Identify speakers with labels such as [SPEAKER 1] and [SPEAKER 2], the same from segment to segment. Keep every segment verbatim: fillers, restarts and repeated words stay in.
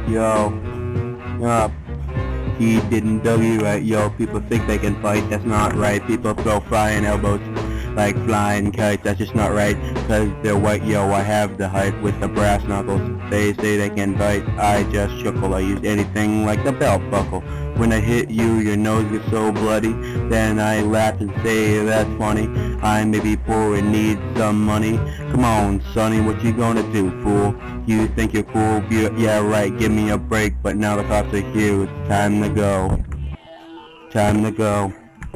[SPEAKER 1] Yo, uh, he didn't W right, yo. People think they can fight, that's not right. People throw flying elbows like flying kites, that's just not right. Cause they're white, yo, I have the height with the brass knuckles. They say they can bite, I just chuckle. I use anything like the belt buckle. When I hit you, your nose gets so bloody. Then I laugh and say, that's funny. I may be poor and need some money. Come on, sonny, what you gonna do, fool? You think you're cool? Yeah, right, give me a break. But now the cops are here, it's time to go. Time to go.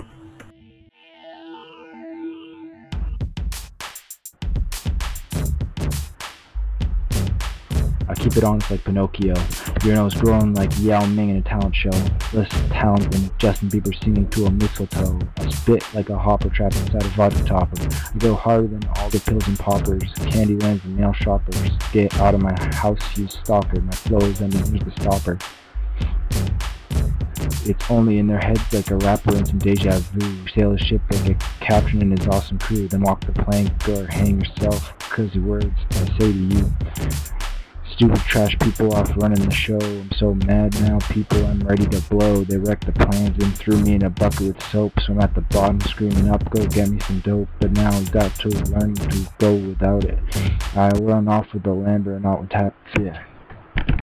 [SPEAKER 2] I keep it honest like Pinocchio. Your nose growing like Yao Ming in a talent show. Less talent than Justin Bieber singing to a mistletoe. I spit like a hopper trapped inside a vodka topper. I go harder than all the pills and poppers, candy lands and nail shoppers. Get out of my house, you stalker. My flow is ending, here's the stopper. It's only in their heads like a rapper in some deja vu. Sail a ship like a captain and his awesome crew. Then walk the plank or hang yourself, cause the words I say to you. Stupid trash people off running the show. I'm so mad now, people, I'm ready to blow. They wrecked the plans and threw me in a bucket with soap. So I'm at the bottom screaming up, go get me some dope. But now I've got to learn to go without it. I run off with the Lambert, not with taps, yeah.